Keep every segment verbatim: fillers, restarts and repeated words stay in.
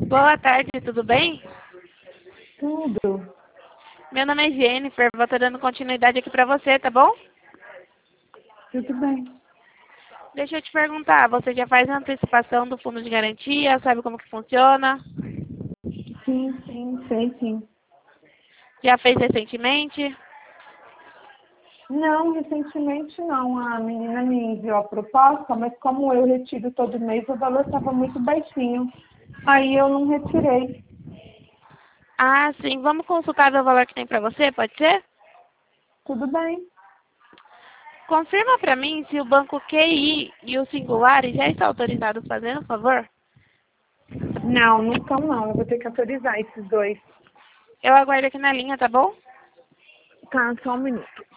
Boa tarde, tudo bem? Tudo. Meu nome é Jennifer, vou estar dando continuidade aqui pra você, tá bom? Tudo bem. Deixa eu te perguntar, você já faz a antecipação do fundo de garantia? Sabe como que funciona? Sim, sim, sei sim. Já fez recentemente? Não, recentemente não. A menina me enviou a proposta, mas como eu retiro todo mês, o valor estava muito baixinho. Aí eu não retirei. Ah, sim. Vamos consultar o valor que tem pra você, pode ser? Tudo bem. Confirma pra mim se o banco Q I e o Singular já estão autorizados fazendo, por favor? Não, não estão não. Eu vou ter que autorizar esses dois. Eu aguardo aqui na linha, tá bom? Tá, só um minuto.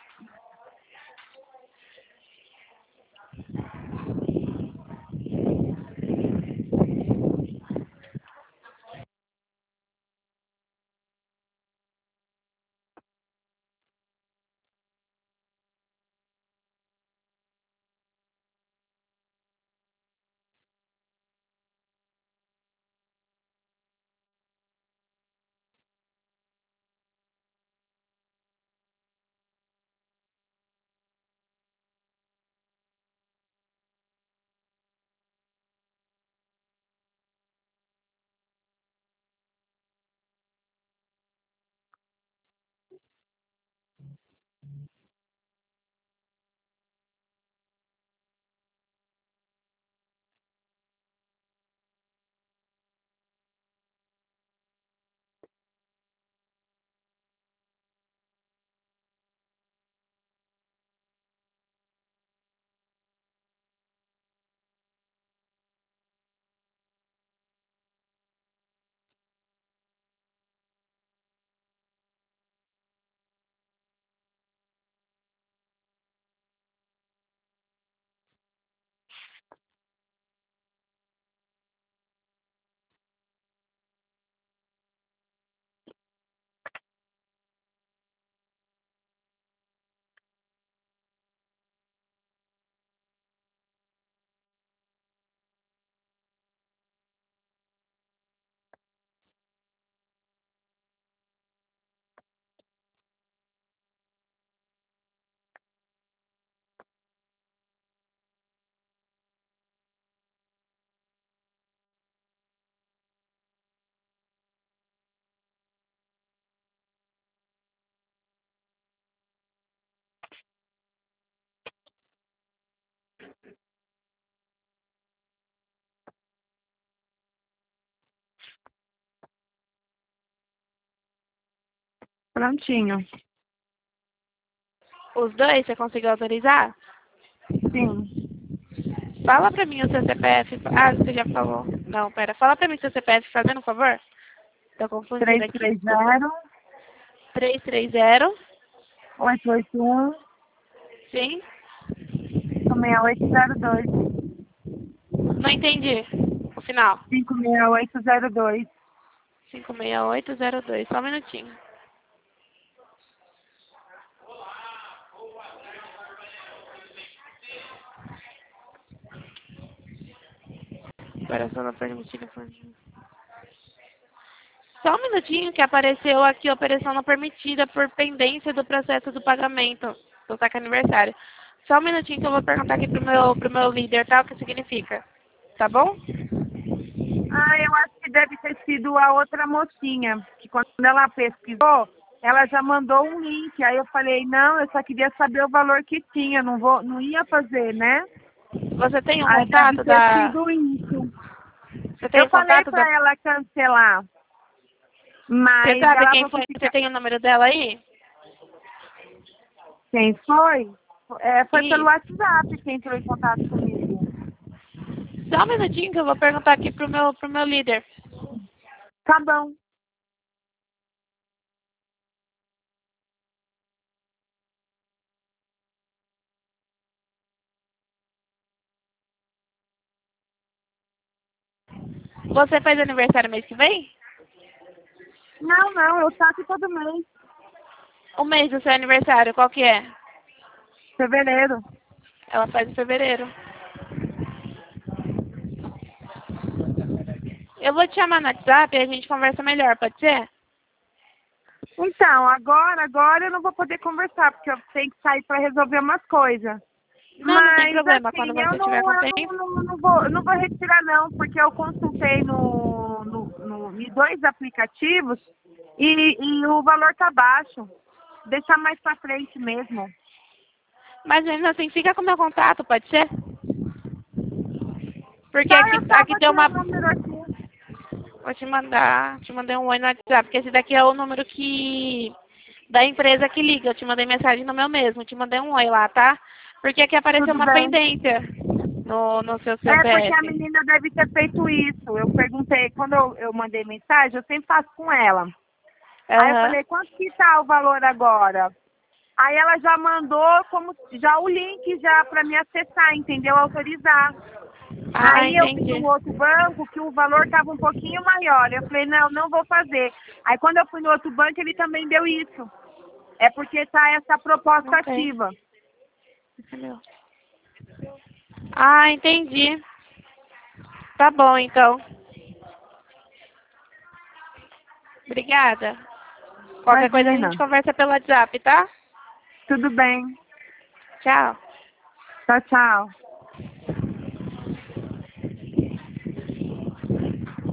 Prontinho. Os dois, você conseguiu autorizar? Sim. Fala pra mim o seu C P F. Ah, você já falou. Não, pera. Fala pra mim o seu C P F, fazendo um favor. Tô confundida três aqui, três desculpa. zero, três três zero. oito oito um, Sim. cinco seis oito zero dois. Não entendi. O final. cinco seis oito zero dois. cinco seis oito zero dois. Só um minutinho. Operação não permitida. Só um minutinho que apareceu aqui operação não permitida por pendência do processo do pagamento do saque aniversário. Só um minutinho que eu vou perguntar aqui pro meu, pro meu líder, tá? O que significa. Tá bom? Ah, eu acho que deve ter sido a outra mocinha, que quando ela pesquisou, ela já mandou um link. Aí eu falei, não, eu só queria saber o valor que tinha, não vou, não ia fazer, né? Você tem um Aí deve contato ter da. sido isso. Você tem Eu um falei contato da. para ela cancelar, Você mas sabe ela quem falou foi? que Você tem o número dela aí? quem foi? É, foi pelo Isso. WhatsApp que entrou em contato comigo. Só um minutinho que eu vou perguntar aqui pro meu, pro meu líder. Tá bom. Você faz aniversário mês que vem? Não, não, eu saco todo mês. O mês do seu aniversário, qual que é? Fevereiro. Ela faz em fevereiro. Eu vou te chamar no WhatsApp e a gente conversa melhor, pode ser? Então, agora, agora eu não vou poder conversar, porque eu tenho que sair para resolver umas coisas. Não, não tem Mas, problema. assim, Quando eu você não, tiver com eu tempo. não, não, não vou, eu não vou retirar não, porque eu consultei no, no, no, em dois aplicativos e, e o valor tá baixo. Deixar mais pra frente mesmo. Mas mesmo assim, fica com o meu contato, pode ser? Porque Tá, aqui, eu só aqui vou tem tirar uma. o número aqui. Vou te mandar. Te mandei um oi no WhatsApp, porque esse daqui é o número que. Da empresa que liga. Eu te mandei mensagem no meu mesmo. Te mandei um oi lá, tá? Porque aqui apareceu Tudo uma bem. pendência no, no seu É porque a C P F. menina deve ter feito isso. Eu perguntei, quando eu, eu mandei mensagem, eu sempre faço com ela. Aí eu Aham. falei, quanto que tá o valor agora? Aí ela já mandou como já o link já para me acessar, entendeu? Autorizar. Ah, Aí eu fui entendi. no outro banco que o valor estava um pouquinho maior. Eu falei, não, não vou fazer. Aí quando eu fui no outro banco, ele também deu isso. É porque tá essa proposta Não tem. ativa. Esse é meu. Ah, entendi. Tá bom, então. Obrigada. Qualquer coisa a gente Imagina. conversa pelo WhatsApp, tá? Tudo bem. Tchau. Tchau, tchau.